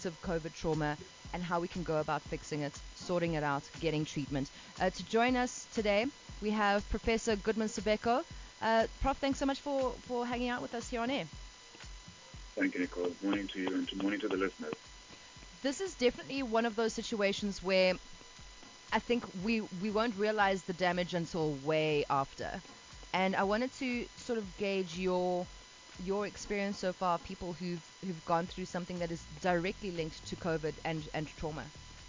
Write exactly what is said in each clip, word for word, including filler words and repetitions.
active COVID trauma and how we can go about fixing it, sorting it out, getting treatment. Uh, to join us today, we have Professor Goodman Sibeko. Uh, Prof, thanks so much for, for hanging out with us here on air. Thank you, Nicole. Good morning to you and good morning to the listeners. This is definitely one of those situations where I think we, we won't realize the damage until way after. And I wanted to sort of gauge your your experience so far, people who've who've gone through something that is directly linked to COVID and, and trauma.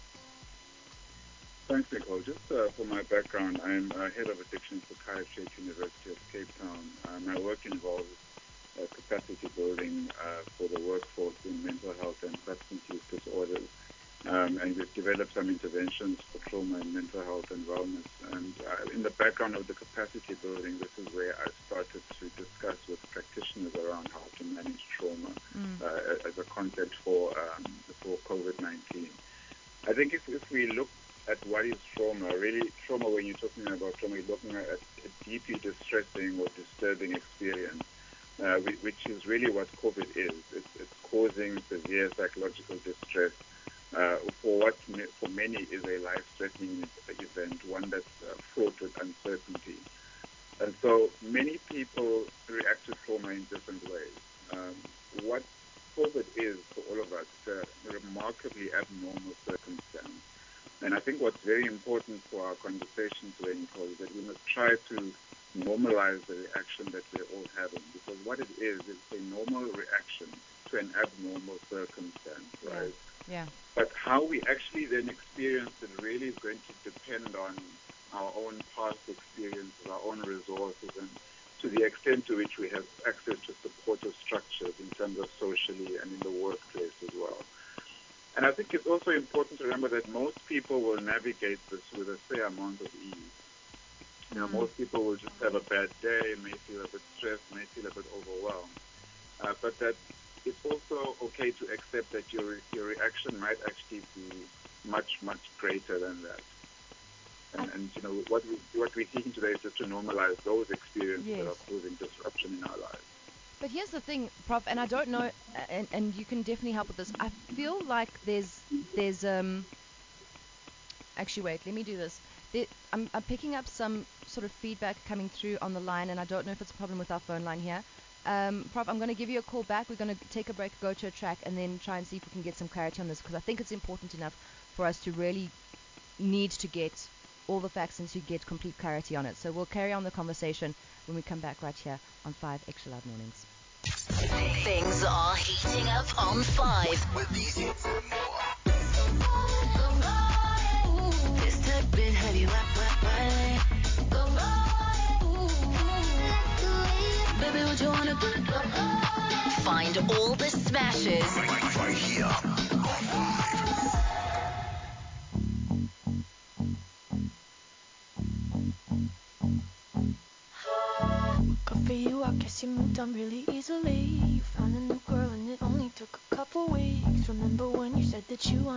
Thanks, Nicole. Just uh, for my background, I'm uh, head of addiction psychiatry at University of Cape Town. Uh, my work involves uh, capacity building uh, for the workforce in mental health and substance use disorders. Um, and we've developed some interventions for trauma and mental health and wellness. And uh, in the background of the capacity building, this is where I started to discuss with practitioners around how to manage trauma mm. uh, as a concept for um, for COVID nineteen. I think if, if we look at what is trauma, really trauma, when you're talking about trauma, you're looking at a deeply distressing or disturbing experience, uh, which is really what COVID is. It's, it's causing severe psychological distress. Uh, for what for many is a life-threatening event, one that's uh, fraught with uncertainty. And so many people react to trauma in different ways. Um, what COVID is for all of us, it's a remarkably abnormal circumstance. And I think what's very important for our conversation today, Nicole, is that we must try to normalize the reaction that we're all having. Because what it is, is a normal reaction to an abnormal circumstance, right? Yeah. But how we actually then experience it really is going to depend on our own past experiences, our own resources, and to the extent to which we have access to supportive structures in terms of socially and in the workplace as well. And I think it's also important to remember that most people will navigate this with a fair amount of ease. You know, mm-hmm. most people will just have a bad day, may feel a bit stressed, may feel a bit overwhelmed. Uh, but that it's also okay to accept that your your reaction might actually be much, much greater than that. And, and you know, what, we, what we're seeking today is just to normalize those experiences yes. that are causing disruption in our lives. But here's the thing, Prof, and I don't know, and, and you can definitely help with this. I feel like there's, there's um. actually, wait, let me do this. There, I'm, I'm picking up some sort of feedback coming through on the line, and I don't know if it's a problem with our phone line here. Um, Prof, I'm going to give you a call back. We're going to take a break, go to a track, and then try and see if we can get some clarity on this, because I think it's important enough for us to really need to get all the facts and to get complete clarity on it. So we'll carry on the conversation when we come back right here on five Extra Loud Mornings. Things are heating up on five. With these hits and more. This type been heavy, wet, wet, wet. Baby, what you wanna do? Find all the smashes right, right here on five. Good for you, I guess you moved on really easily. You found a new girl and it only took a couple weeks. Remember when you said that you wanted